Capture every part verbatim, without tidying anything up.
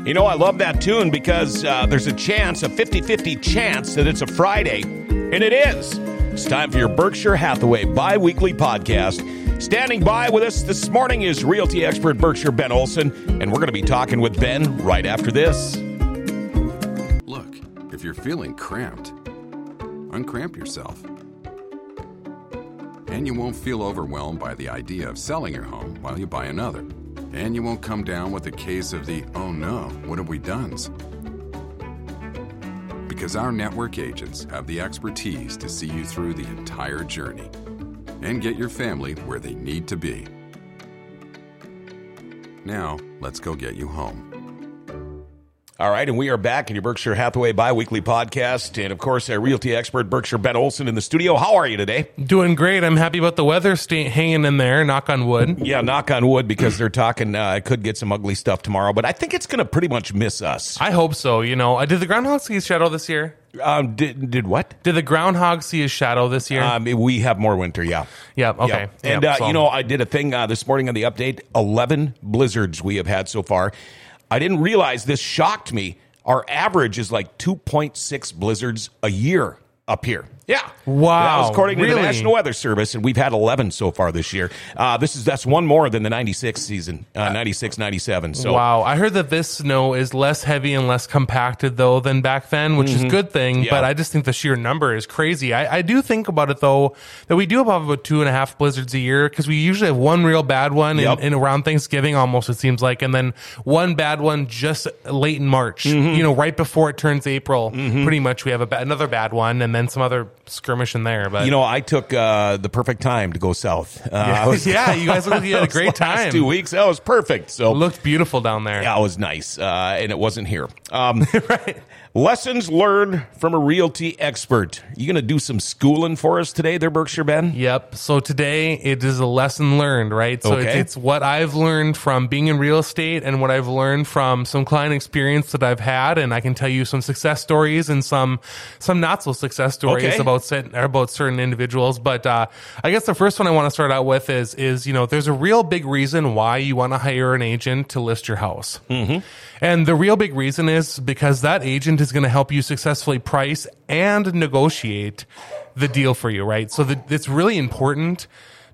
You know, I love that tune because uh, there's a chance, a fifty-fifty chance that it's a Friday, and it is. It's time for your Berkshire Hathaway bi-weekly podcast. Standing by with us this morning is realty expert Berkshire Ben Olson, and we're going to be talking with Ben right after this. Look, if you're feeling cramped, uncramp yourself. And you won't feel overwhelmed by the idea of selling your home while you buy another. And you won't come down with a case of the, oh no, what have we done's? Because our network agents have the expertise to see you through the entire journey and get your family where they need to be. Now, let's go get you home. All right, and we are back in your Berkshire Hathaway bi-weekly podcast. And, of course, our realty expert, Berkshire Ben Olson, in the studio. How are you today? Doing great. I'm happy about the weather staying hanging in there, knock on wood. Yeah, knock on wood, because they're talking uh, I could get some ugly stuff tomorrow. But I think it's going to pretty much miss us. I hope so. You know, did the groundhog see his shadow this year? Um, did, did what? Did the groundhog see his shadow this year? Um, we have more winter, yeah. Yeah, okay. Yeah. And, yeah, uh, so. you know, I did a thing uh, this morning on the update. eleven blizzards we have had so far. I didn't realize this shocked me. Our average is like two point six blizzards a year up here. Yeah. Wow. That was according to really? the National Weather Service, and we've had eleven so far this year. Uh, this is that's one more than the ninety-six season, uh, ninety-six, ninety-seven. So. Wow. I heard that this snow is less heavy and less compacted, though, than back then, which mm-hmm. is a good thing, yeah. but I just think the sheer number is crazy. I, I do think about it, though, that we do have about two and a half blizzards a year, because we usually have one real bad one yep. in, in around Thanksgiving, almost, it seems like, and then one bad one just late in March, mm-hmm. you know, right before it turns April. Mm-hmm. Pretty much we have a ba- another bad one, and then some other skirmish in there. But you know, I took uh, the perfect time to go south. Uh, yeah, I was, yeah, you guys looked like you had a great time. Last two weeks, that was perfect. So it looked beautiful down there. Yeah, it was nice, uh, and it wasn't here. Um, right. Lessons learned from a realty expert. You going to do some schooling for us today there, Berkshire Ben? Yep. So today it is a lesson learned, right? So okay. it's, it's what I've learned from being in real estate and what I've learned from some client experience that I've had. And I can tell you some success stories and some some not so success stories okay. about, set, about certain individuals. But uh, I guess the first one I want to start out with is, is, you know, there's a real big reason why you want to hire an agent to list your house. Mm-hmm. And the real big reason is because that agent is going to help you successfully price and negotiate the deal for you, right? So the, it's really important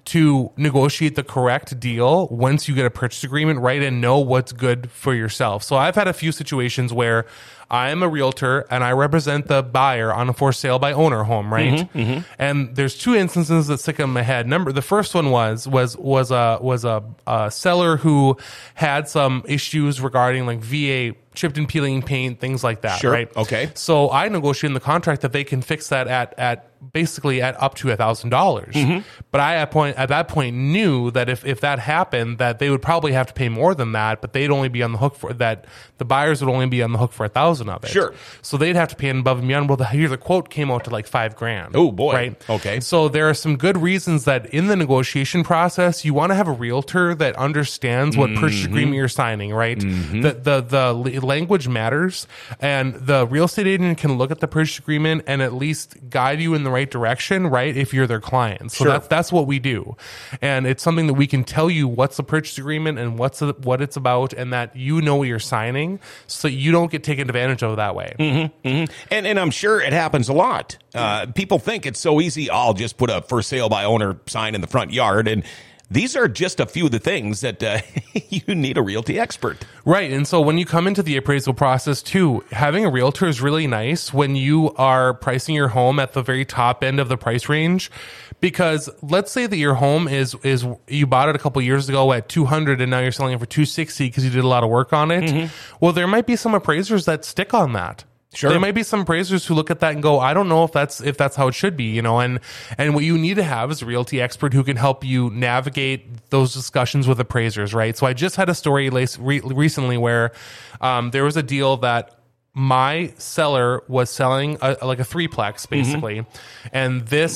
to negotiate the correct deal once you get a purchase agreement, right? And know what's good for yourself. So I've had a few situations where I'm a realtor and I represent the buyer on a for sale by owner home, right? Mm-hmm, mm-hmm. And there's two instances that stick in my head. Number, the first one was was was a was a, a seller who had some issues regarding like V A chipped and peeling paint, things like that, sure. right? Okay. So I negotiated in the contract that they can fix that at at basically at up to a thousand dollars. But I at point at that point knew that if if that happened, that they would probably have to pay more than that, but they'd only be on the hook for that. The buyers would only be on the hook for a thousand of it. Sure. So they'd have to pay above and beyond. Well, the, here the quote came out to like five grand. Oh boy. Right. Okay. So there are some good reasons that in the negotiation process, you want to have a realtor that understands what mm-hmm. purchase agreement you're signing. Right. Mm-hmm. The the the language matters, and the real estate agent can look at the purchase agreement and at least guide you in the right direction. Right. If you're their client. So sure. that's that's what we do, and it's something that we can tell you what's the purchase agreement and what's the, what it's about, and that you know what you're signing, so you don't get taken advantage of that way. Mm-hmm, mm-hmm. And and I'm sure it happens a lot. Uh, people think it's so easy. I'll just put a for sale by owner sign in the front yard, and these are just a few of the things that uh, you need a realty expert. Right. And so when you come into the appraisal process too, having a realtor is really nice when you are pricing your home at the very top end of the price range. Because let's say that your home is, is you bought it a couple years ago at two hundred and now you're selling it for two sixty because you did a lot of work on it. Mm-hmm. Well, there might be some appraisers that stick on that. Sure. There might be some appraisers who look at that and go, I don't know if that's if that's how it should be, you know, and and what you need to have is a realty expert who can help you navigate those discussions with appraisers, right? So I just had a story recently where um, there was a deal that my seller was selling a, like a threeplex, basically, mm-hmm. and this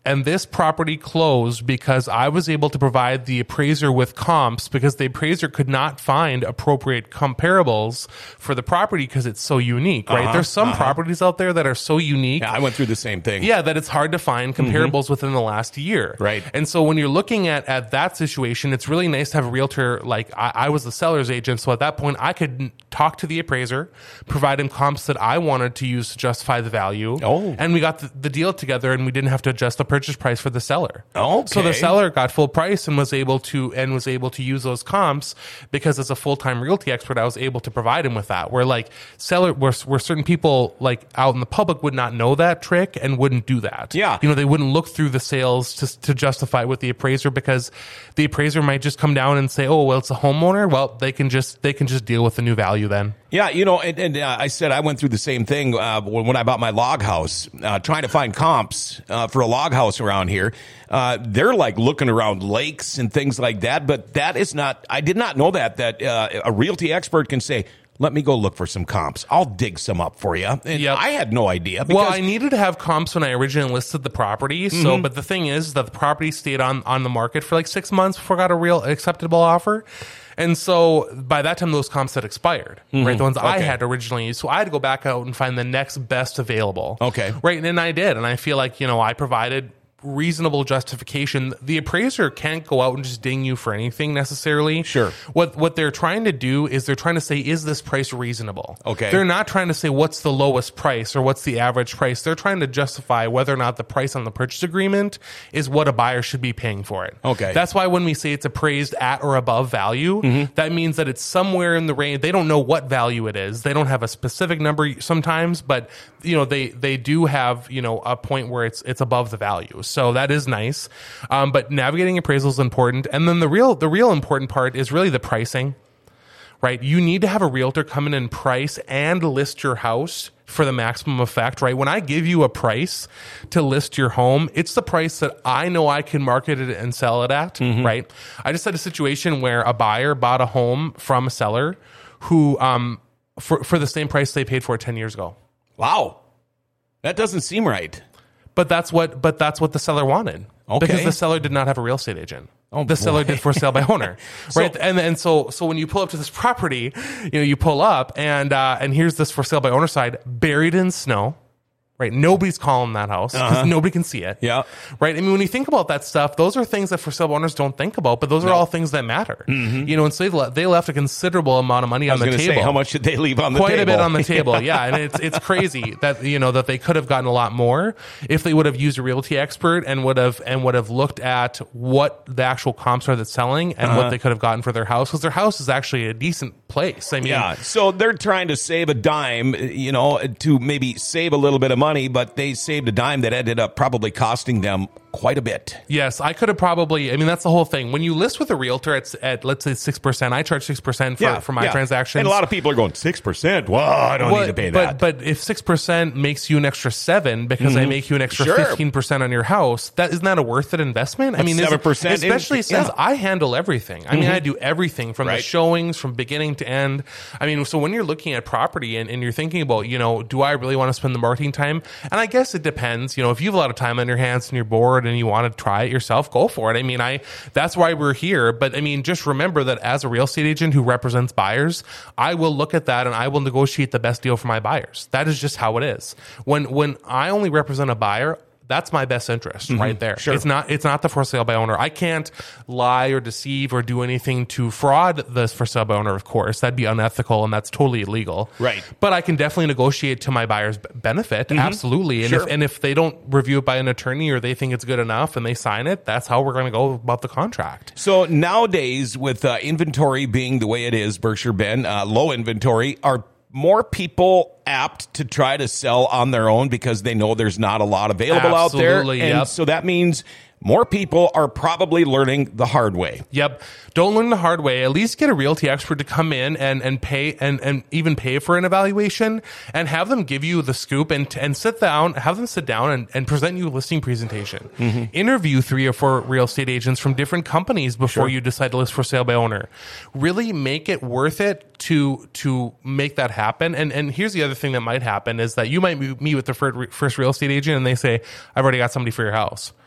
And this property closed because I was able to provide the appraiser with comps because the appraiser could not find appropriate comparables for the property because it's so unique, right? Uh-huh, There's some uh-huh. properties out there that are so unique. Yeah, I went through the same thing. Yeah, that it's hard to find comparables mm-hmm. within the last year. Right. And so when you're looking at, at that situation, it's really nice to have a realtor. Like I, I was the seller's agent. So at that point, I could talk to the appraiser, provide him comps that I wanted to use to justify the value. Oh. And we got the, the deal together and we didn't have to adjust the purchase price for the seller. Okay. So the seller got full price and was able to and was able to use those comps because as a full-time realty expert, I was able to provide him with that. Where like seller where, where certain people like out in the public would not know that trick and wouldn't do that. Yeah. You know, they wouldn't look through the sales to to justify it with the appraiser because the appraiser might just come down and say, "Oh, well, it's a homeowner." Well, they can just they can just deal with the new value then. Yeah, you know, and, and uh, I said I went through the same thing uh, when, when I bought my log house, uh, trying to find comps uh, for a log house around here. Uh, they're like looking around lakes and things like that, but that is not, I did not know that, that uh, a realty expert can say, let me go look for some comps. I'll dig some up for you. And yep. I had no idea. Because, well, I needed to have comps when I originally listed the property. So, mm-hmm. but the thing is that the property stayed on, on the market for like six months before I got a real acceptable offer. And so by that time, those comps had expired, mm-hmm. right? The ones okay. I had originally. So I had to go back out and find the next best available. Okay. Right. And then I did. And I feel like, you know, I provided reasonable justification. The appraiser can't go out and just ding you for anything necessarily. Sure. What what they're trying to do is they're trying to say, is this price reasonable? Okay. They're not trying to say what's the lowest price or what's the average price. They're trying to justify whether or not the price on the purchase agreement is what a buyer should be paying for it. Okay. That's why when we say it's appraised at or above value, mm-hmm. that means that it's somewhere in the range. They don't know what value it is. They don't have a specific number sometimes, but you know, they they do have, you know, a point where it's it's above the value. So that is nice. Um, but navigating appraisal is important. And then the real the real important part is really the pricing, right? You need to have a realtor come in and price and list your house for the maximum effect, right? When I give you a price to list your home, it's the price that I know I can market it and sell it at, mm-hmm. right? I just had a situation where a buyer bought a home from a seller who, um, for, for the same price they paid for it ten years ago. Wow. That doesn't seem right. But that's what but that's what the seller wanted. Okay. Because the seller did not have a real estate agent. Oh, the boy. seller did for sale by owner. so, right. And and so so when you pull up to this property, you know, you pull up and uh, and here's this for sale by owner side buried in snow. Right. Nobody's calling that house because uh-huh. nobody can see it. Yeah. Right. I mean, when you think about that stuff, those are things that for sale owners don't think about, but those are no. all things that matter. Mm-hmm. You know, and so they, le- they left a considerable amount of money on the table. Say, how much did they leave on the Quite table? Quite a bit on the table. Yeah. And it's, it's crazy that, you know, that they could have gotten a lot more if they would have used a realty expert and would have, and would have looked at what the actual comps are that's selling and uh-huh. what they could have gotten for their house. Because their house is actually a decent place. I mean, yeah. So they're trying to save a dime, you know, to maybe save a little bit of money, but they saved a dime that ended up probably costing them quite a bit. Yes, I could have probably, I mean, that's the whole thing. When you list with a realtor at, at let's say six percent, I charge six percent for, yeah, for my yeah. transactions. And a lot of people are going, six percent? Well, I don't well, need to pay but, that. But if six percent makes you an extra seven because mm-hmm. I make you an extra sure. fifteen percent on your house, that isn't that a worth it investment? That's I mean, seven percent especially in, since yeah. I handle everything. I mean, mm-hmm. I do everything from right. the showings, from beginning to end. I mean, so when you're looking at property and, and you're thinking about, you know, do I really want to spend the marketing time? And I guess it depends. You know, if you have a lot of time on your hands and you're bored and you want to try it yourself, go for it. I mean, I that's why we're here. But I mean, just remember that as a real estate agent who represents buyers, I will look at that and I will negotiate the best deal for my buyers. That is just how it is. When when I only represent a buyer, that's my best interest mm-hmm. right there. Sure. It's not it's not the for sale by owner. I can't lie or deceive or do anything to fraud the for sale by owner, of course. That'd be unethical and that's totally illegal. Right. But I can definitely negotiate to my buyer's benefit. Mm-hmm. Absolutely. And, sure. if, and if they don't review it by an attorney or they think it's good enough and they sign it, that's how we're going to go about the contract. So nowadays, with uh, inventory being the way it is, Berkshire Ben, uh, low inventory, are more people apt to try to sell on their own because they know there's not a lot available Absolutely, out there. And yep. so that means more people are probably learning the hard way. Yep. Don't learn the hard way. At least get a realty expert to come in and, and pay and, and even pay for an evaluation and have them give you the scoop and and sit down, have them sit down and, and present you a listing presentation. Mm-hmm. Interview three or four real estate agents from different companies before sure. you decide to list for sale by owner. Really make it worth it to to make that happen. And and here's the other thing that might happen is that you might meet with the first real estate agent and they say, I've already got somebody for your house.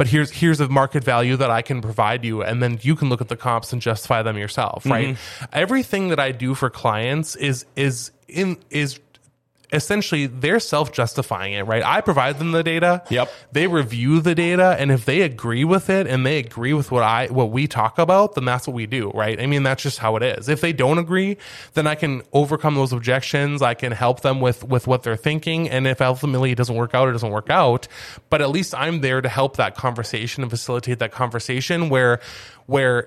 but here's here's a market value that I can provide you, and then you can look at the comps and justify them yourself, right? Mm-hmm. Everything that I do for clients is is in is essentially they're self-justifying it, right? I provide them the data. Yep. They review the data, and if they agree with it and they agree with what I what we talk about, then that's what we do, right? I mean, that's just how it is. If they don't agree, then I can overcome those objections. I can help them with with what they're thinking, and if ultimately it doesn't work out, it doesn't work out. But at least I'm there to help that conversation and facilitate that conversation where where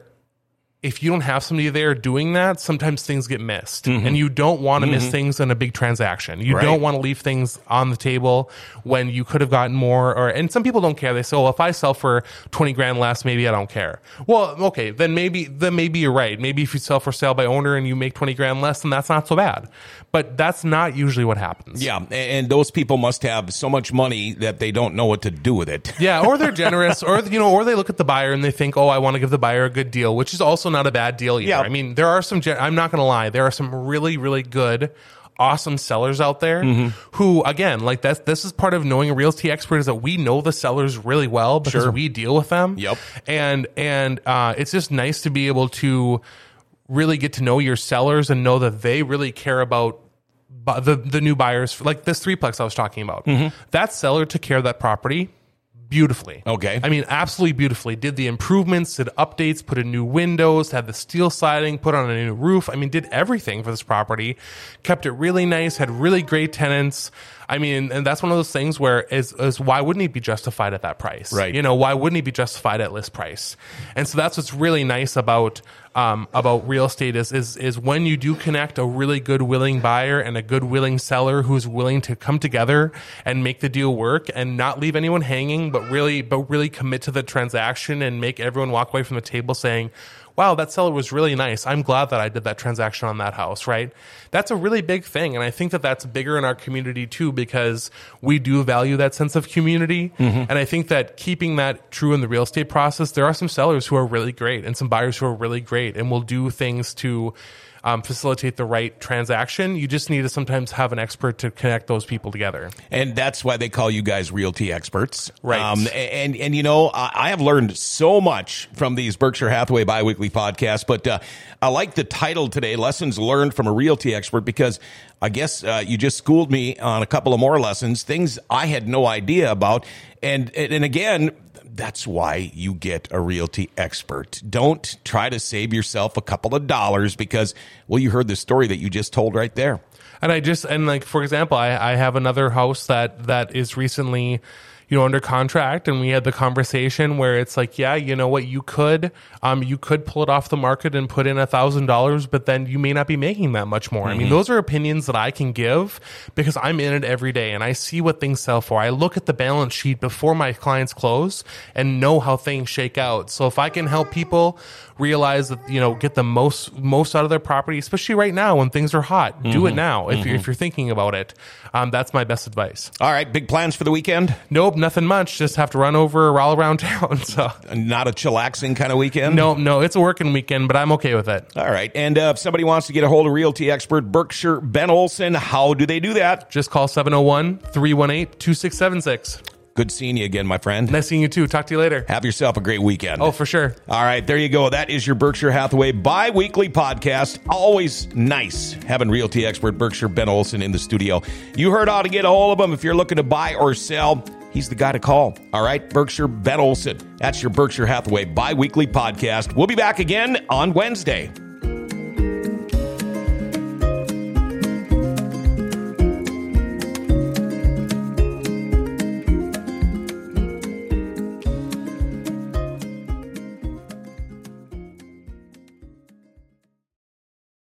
if you don't have somebody there doing that, sometimes things get missed. Mm-hmm. And you don't want to mm-hmm. miss things in a big transaction. You right. don't want to leave things on the table when you could have gotten more. Or and some people don't care. They say, well, if I sell for twenty grand less, maybe I don't care. Well, okay, then maybe then maybe you're right. Maybe if you sell for sale by owner and you make twenty grand less, then that's not so bad. But that's not usually what happens. Yeah, and those people must have so much money that they don't know what to do with it. Yeah, or they're generous, or you know, or they look at the buyer and they think, oh, I want to give the buyer a good deal, which is also not a bad deal either. Yeah. I mean, there are some, I'm not going to lie, there are some really, really good, awesome sellers out there mm-hmm. who, again, like that's, this is part of knowing a realty expert is that we know the sellers really well because sure. we deal with them. Yep. And, and, uh, it's just nice to be able to really get to know your sellers and know that they really care about the, the new buyers, like this threeplex I was talking about. Mm-hmm. That seller took care of that property beautifully. Okay. I mean, absolutely beautifully. Did the improvements, did updates, put in new windows, had the steel siding, put on a new roof. I mean, did everything for this property. Kept it really nice, had really great tenants. I mean, and that's one of those things where is, is why wouldn't he be justified at that price? Right. You know, why wouldn't he be justified at list price? And so that's what's really nice about um, about real estate is is is when you do connect a really good willing buyer and a good willing seller who's willing to come together and make the deal work and not leave anyone hanging, but really but really commit to the transaction and make everyone walk away from the table saying, wow, that seller was really nice. I'm glad that I did that transaction on that house, right? That's a really big thing. And I think that that's bigger in our community too, because we do value that sense of community. Mm-hmm. And I think that keeping that true in the real estate process, there are some sellers who are really great and some buyers who are really great and will do things to Um, facilitate the right transaction. You just need to sometimes have an expert to connect those people together. And that's why they call you guys realty experts. Right. Um, and, and, you know, I, I have learned so much from these Berkshire Hathaway biweekly podcasts, but uh, I like the title today, Lessons Learned from a Realty Expert, because I guess uh, you just schooled me on a couple of more lessons, things I had no idea about. And, and again, that's why you get a realty expert. Don't try to save yourself a couple of dollars because, well, you heard the story that you just told right there. And I just, and like, for example, I, I have another house that, that is recently, you know, under contract, and we had the conversation where it's like, yeah, you know what, you could, um, you could pull it off the market and put in a thousand dollars, but then you may not be making that much more. Mm-hmm. I mean, those are opinions that I can give because I'm in it every day and I see what things sell for. I look at the balance sheet before my clients close and know how things shake out. So if I can help people realize that, you know, get the most, most out of their property, especially right now when things are hot, mm-hmm. do it now. If mm-hmm. you're, if you're thinking about it, um, that's my best advice. All right. Big plans for the weekend? Nope. Nothing much. Just have to run over or all around town. So not a chillaxing kind of weekend? No, no, it's a working weekend, but I'm okay with it. All right. And uh, if somebody wants to get a hold of realty expert Berkshire Ben Olson, how do they do that? Just call seven oh one, three one eight, two six seven six. Good seeing you again, my friend. Nice seeing you too. Talk to you later. Have yourself a great weekend. Oh, for sure. All right, there you go. That is your Berkshire Hathaway bi-weekly podcast. Always nice having realty expert Berkshire Ben Olson in the studio. You heard how to get a hold of him if you're looking to buy or sell. He's the guy to call. All right, Berkshire Ben Olson. That's your Berkshire Hathaway bi-weekly podcast. We'll be back again on Wednesday.